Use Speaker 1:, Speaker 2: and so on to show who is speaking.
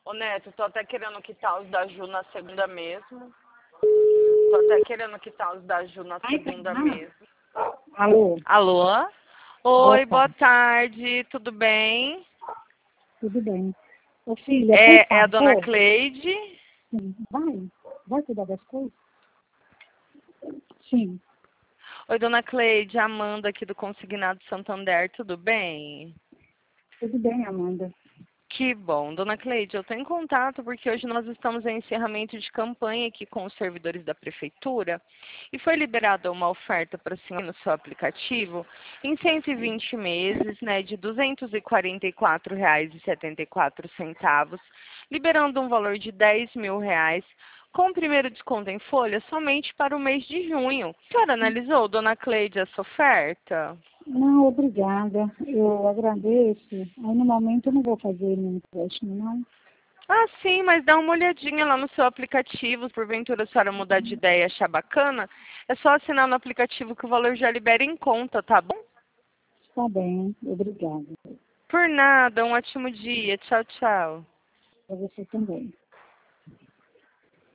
Speaker 1: Ô Neto, tô até querendo quitar os da Ju na segunda mesmo. Tô até querendo quitar os da Ju na segunda mesmo.
Speaker 2: Alô?
Speaker 1: Alô?
Speaker 2: Boa
Speaker 1: Oi, boa
Speaker 2: tarde.
Speaker 1: tarde, tudo bem?
Speaker 2: Tudo bem. Ô filha, por
Speaker 1: É a dona
Speaker 2: favor,
Speaker 1: Cleide?
Speaker 2: sim, vai cuidar das coisas? Sim,
Speaker 1: Oi, dona Cleide, Amanda aqui do Consignado Santander, tudo bem?
Speaker 2: tudo bem, Amanda.
Speaker 1: Que bom. Dona Cleide, eu estou em contato porque hoje nós estamos em encerramento de campanha aqui com os servidores da Prefeitura e foi liberada uma oferta para a senhora no seu aplicativo em 120 meses, né, de R$ 244,74, liberando um valor de R$ 10.000, com o primeiro desconto em folha somente para o mês de junho. A senhora analisou, dona Cleide, essa oferta?
Speaker 2: Não, obrigada. Eu agradeço. Aí no momento eu não vou fazer nenhum empréstimo, não.
Speaker 1: Ah, sim, mas dá uma olhadinha lá no seu aplicativo, se porventura a senhora mudar de ideia e achar bacana, é só assinar no aplicativo que o valor já libera em conta, tá bom?
Speaker 2: Está bem, obrigada.
Speaker 1: Por nada, um ótimo dia. Tchau, tchau.
Speaker 2: Para você também.